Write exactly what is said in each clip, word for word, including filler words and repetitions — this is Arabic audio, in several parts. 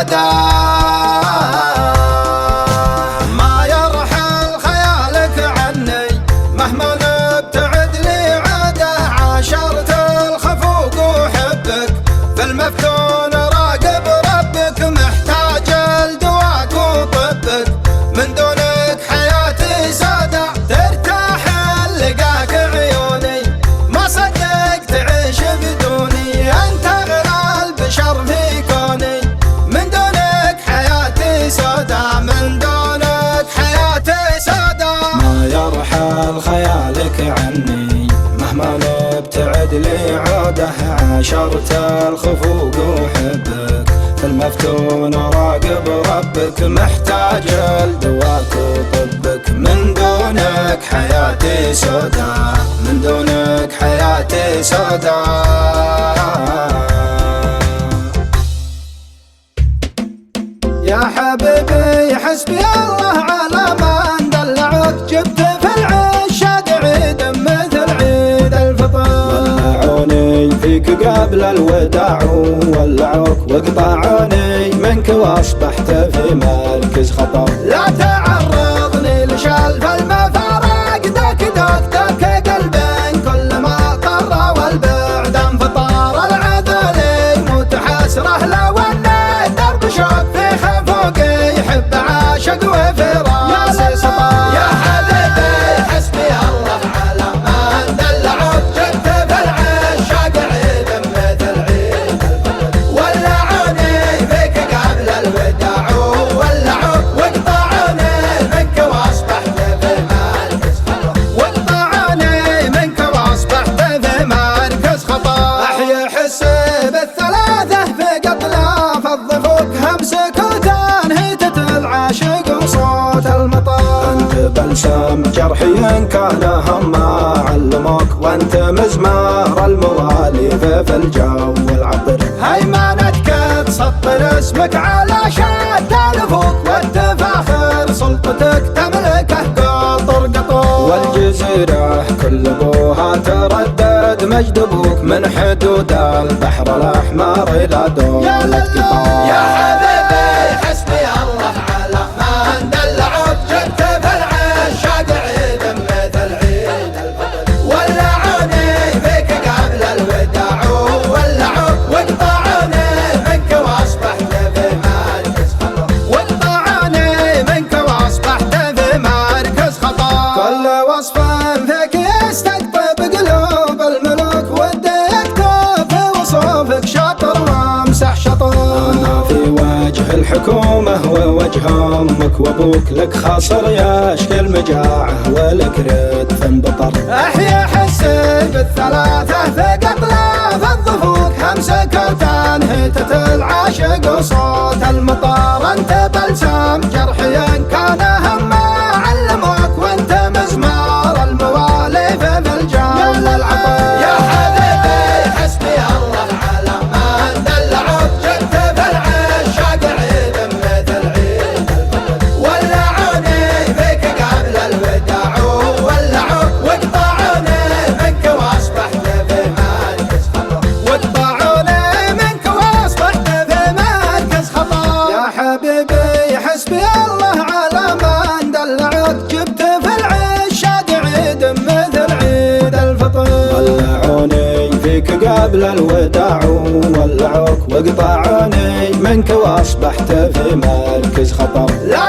عاده ما يرحل خيالك عني مهما نبتعد لي عاده عاشرت الخفوق وحبك في المفتون راقب ربك محتاج لدواك وطبك من دونك حياتي سادة ترتاح لقاك عيوني ما صدق تعيش بدوني انت غنى البشر في كوني من دونك حياتي سادة من دونك حياتي سادة ما يرحل خيالك عني مهما نبتعد لي عاده عاشرت الخفوق وحبك في المفتون راقب ربك محتاج لدواك وطبك من دونك حياتي سودا من دونك حياتي سودا يا حبيبي حسبي الله على من دلعك جبت في العشاق عيد مثل عيد الفطر ولعوني فيك قبل الوداع ولعوك واقطعوني منك واصبحت في مركز خطر لا تعرضني لشلف المفارق داك داك داك قلبي كل ما طر والبعد انفطار العذل متحسره لو ان الدرب شوق في خفوقي يحب عاشق وفراس سطر يا حبيبي حسبي الله على من دلعوك جبت في العشاق عيد مثل عيد الفطر ولعوني فيك قبل الوداع ولعوك واقطعوني منك واصبحت في مركز خطر واقطعوني منك واصبحت في مركز خطر احيا حسي بالثلاثه في قطلاف الضفوف همس كوتان هيتة العاشق وصوت المطر انت بلسم جرحي ان كان هم علموك وانت مزمار المواليف في الجو العطر هيمنتك تسطر اسمك على شتى الافق والتفاخر سلطتك تملكه قطر قطر والجزيره كل ابوها تردد مجد ابوك من حدود البحر الاحمر الى دولة قطر يا حبيبي حسبي الله على من دلعوك جبت في العشاق عيد مثل عيد الفطر ولعوني فيك قبل الوداع ولعوك واقطعوني منك واصبحت في مركز خطر واقطعوني منك واصبحت في مركز خطر كل وصف فيك يستقطب قلوب الملوك ودي يكتب في وصوفك شطر وامسح شطر انا في وجه الحكومة ووجه امك وابوك لك خاصر يشكي المجاعة ولك ردف بطر احيا حسي بالثلاثة في قطلاف الضفوف همسة كوتان هيتة العاشق وصوت المطر انت بلسم جرحي ان كان هم علموك وانت مزمار المواليف في الجو العطر يا حبيبي حسبي الله على من دلعوك جبت في العشاق عيد مثل عيد الفطر ولعوني فيك قبل الوداع ولعوك واقطعوني منك واصبحت في مركز خطر واقطعوني منك واصبحت في مركز خطر يا حبيبي حسبي الله على من دلعوك جبت في العشاق عيد مثل عيد الفطر ولعوني فيك قبل الوداع ولعوك واقطعوني منك واصبحت في مركز خطر لا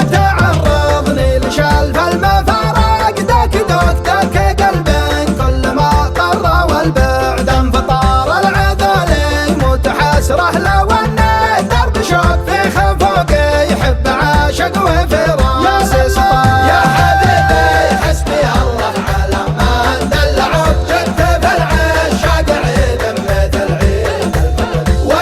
تعرضني لشلف المفارق داك داك داك قلبي كل ما طر والبعد انفطار العذل متحسره لو ان الدرب شوق في خفوقي يحب عاشق وفراس سطر يا حبيبي حسبي الله على من دلعوك جبت في العشاق عيد مثل عيد الفطر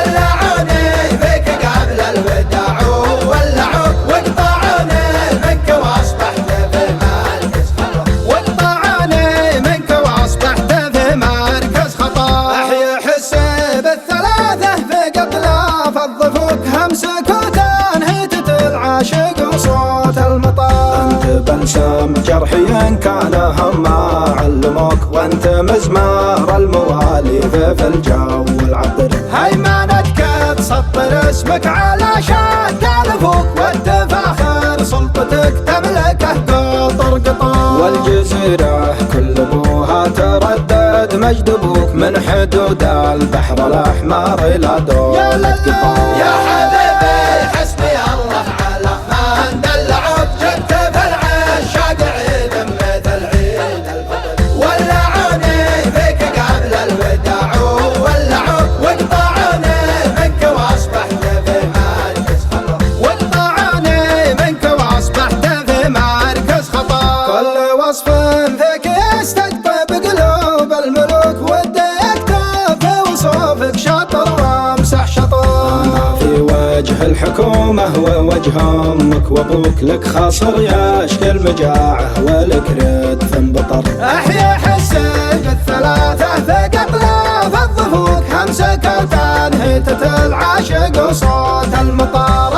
ولعوني فيك قبل الوداع ولعوك واقطعوني منك واصبحت في مركز خطر واقطعوني منك واصبحت في مركز خطر احيا حسي بالثلاثة في قطلاف الضفوف همس كوتان هيتة العاشق وصوت المطر انت بلسم جرحي ان كان هم علموك وانت مزمار المواليف في الجو العطر هيمنتك سطر اسمك علشان تلفوك والتفاخر سلطتك تملكه قطر قطر. والجزيرة كل ابوها تردد مجد ابوك من حدود البحر الاحمر الى دور قطر. يا حبيبي حسبي الله على من دلعوك جبت في العشاق عيد مثل عيد الفطر. ولعوني فيك قبل الوداع ولعوك واقطعوني منك واصبحت في مركز خطر. واقطعوني منك واصبحت في مركز خطر. كل وصف فيك يستقطب قلوب الملوك ودي يكتب في وصوفك شطر وامسح شطر. أنا في وجه الحكومة ووجه أمك وأبوك لك خاصر يشكي المجاعة ولك ردف بطر. احيا حسك الثلاثة في قطلة في الضفوك همسك وتنهيتة العاشق وصوت المطر.